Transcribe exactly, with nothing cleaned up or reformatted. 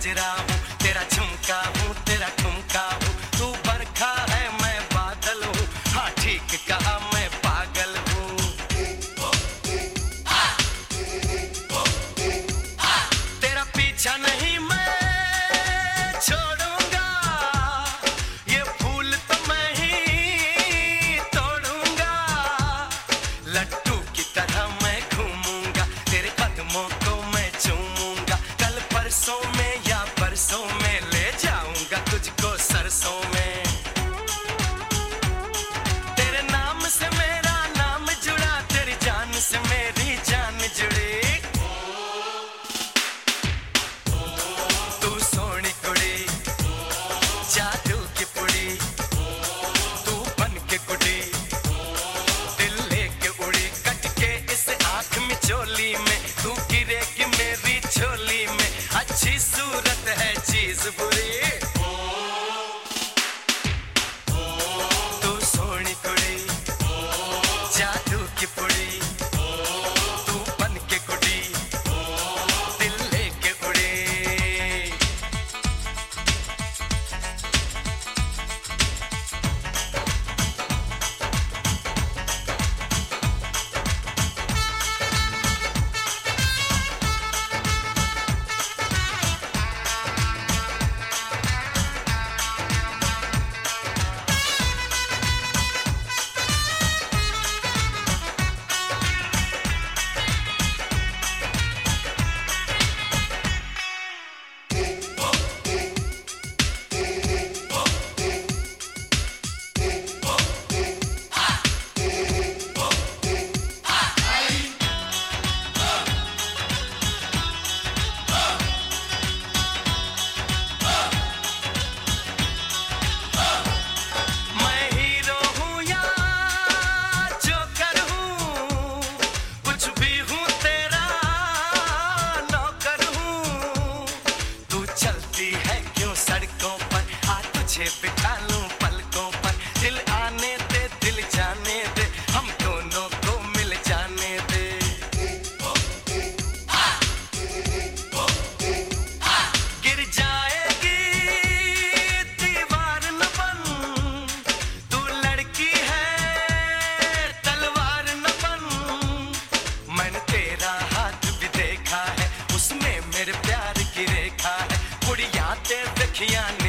गजरा हूँ, तेरा झुमका हूँ, तेरा ठुमका हूँ। तू बरखा है मैं बादल हूँ, हाँ ठीक कहा मैं पागल हूँ। तेरा पीछा नहीं मैं छोड़ूंगा, ये फूल तो मैं ही तोड़ूंगा। लट्टू की तरह मैं घूमूंगा, तेरे कदमों को मैं चूमूंगा। कल परसों में या परसों में ले जाऊंगा तुझको सरसों में। तेरे नाम से मेरा नाम जुड़ा, तेरी जान से मेरी जान जुड़ी। तू सोनी कुड़ी, जादू की पुड़ी, तू बन के कुड़ी, दिल लेके उड़ी। कट के इस आँख में चोली में, तू गिरेगी मेरी झोली में। अच्छी सूरत है चीज बुरी, तू सोनी कुड़ी, जादू की पुड़ी, तू बन के कुड़ी, दिल लेके उड़ी। मैं हीरो हूँ या जोकर हूँ, कुछ भी हूँ तेरा नौकर हूँ। तू चलती है क्यों सड़कों पर, आ तुझे बिठा लूं पलकों पर। दिल आने दे दिल जाने दे, हम दोनों को मिल जाने दे। गिर जाएगी दीवार न बन, तू लड़की है तलवार न बन। मैंने तेरा हाथ भी देखा है, उसमें मेरे प्यार की रेखा है। कुड़ियां ते देखियां